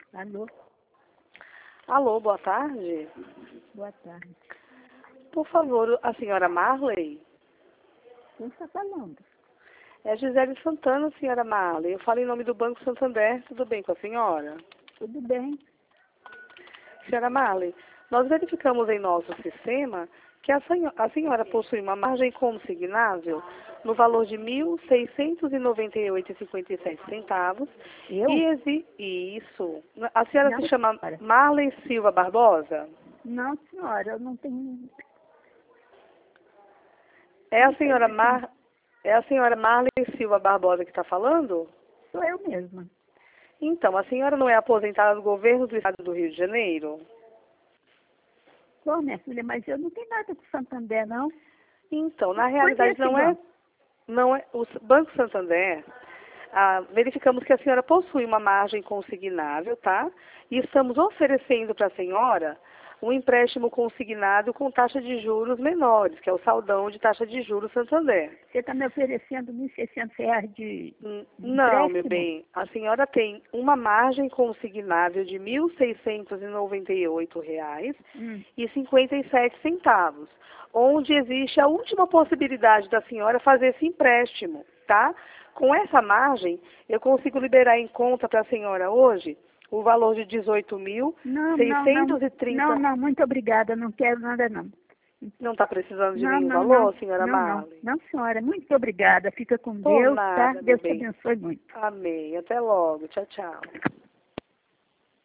Alô? Alô, boa tarde. Boa tarde. Por favor, a senhora Marley? Quem está falando? É Gisele Santana, senhora Marley. Eu falo em nome do Banco Santander. Tudo bem com a senhora? Tudo bem? Senhora Marley, nós verificamos em nosso sistema que a senhora possui uma margem consignável no valor de R$ 1.698,57. Eu? Isso. A senhora Não, se chama senhora. Marley Silva Barbosa? Não, senhora, eu não tenho... É a senhora Marley Silva Barbosa que está falando? Sou eu mesma. Então, a senhora não é aposentada do governo do estado do Rio de Janeiro? Sou, minha filha, mas eu não tenho nada com Santander, não. Então, na realidade Conhece, igual. não é o Banco Santander. Verificamos que a senhora possui uma margem consignável, tá? E estamos oferecendo para a senhora um empréstimo consignado com taxa de juros menores, que é o saldão de taxa de juros Santander. Você está me oferecendo R$ 1.600 de Não, meu empréstimo? bem. A senhora tem uma margem consignável de R$ 1.698,57, onde existe a última possibilidade da senhora fazer esse empréstimo, tá? Com essa margem, eu consigo liberar em conta para a senhora hoje o valor de R$ Não, não, não. 18.630. Não, muito obrigada, não quero nada, não. Não está precisando de Não, nenhum não, não. valor, senhora Não, não. Marley? Não, senhora, muito obrigada. Fica com Por Deus, tá? nada, meu Deus te bem. abençoe muito. Amém. Até logo. Tchau, tchau.